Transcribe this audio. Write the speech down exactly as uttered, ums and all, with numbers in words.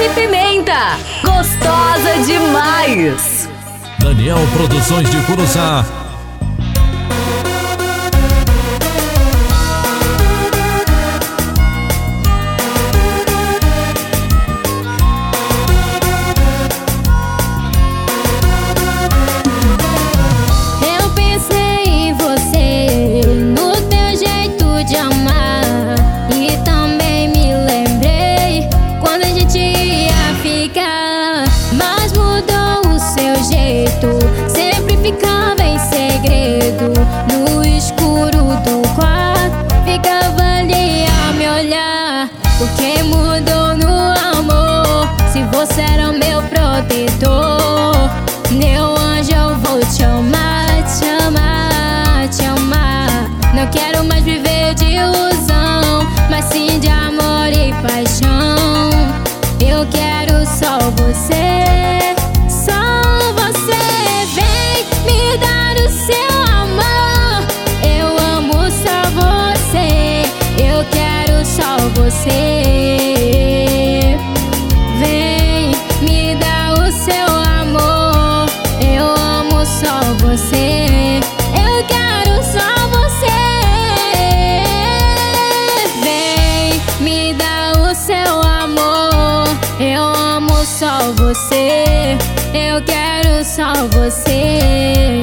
Peixe Pimenta, gostosa demais. Daniel Produções de Curuçá. Eu pensei em você, no teu jeito de amar, e também me lembrei quando a gente ia ficar. Mas mudou o seu jeito, sempre ficava em segredo. No escuro do quarto, ficava ali a me olhar. O que mudou no amor? Se você era o meu protetor, meu anjo, eu vou te amar, te amar, te amar. Não quero mais viver de ilusão, mas sim de amor e paixão. Eu quero só você, só você. Vem me dar o seu amor, eu amo só você. Eu quero só você. Vem me dar o seu amor, eu amo só você. Eu quero só você. Vem me dar o seu amor, eu amo só você. Eu quero só você.